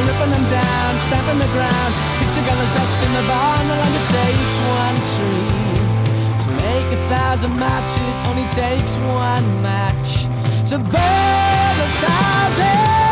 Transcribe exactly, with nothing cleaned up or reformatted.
ripping them down, stamping the ground. Picture gather's dust in the barn, no longer takes one tree to make a thousand matches, only takes one match to burn a thousand.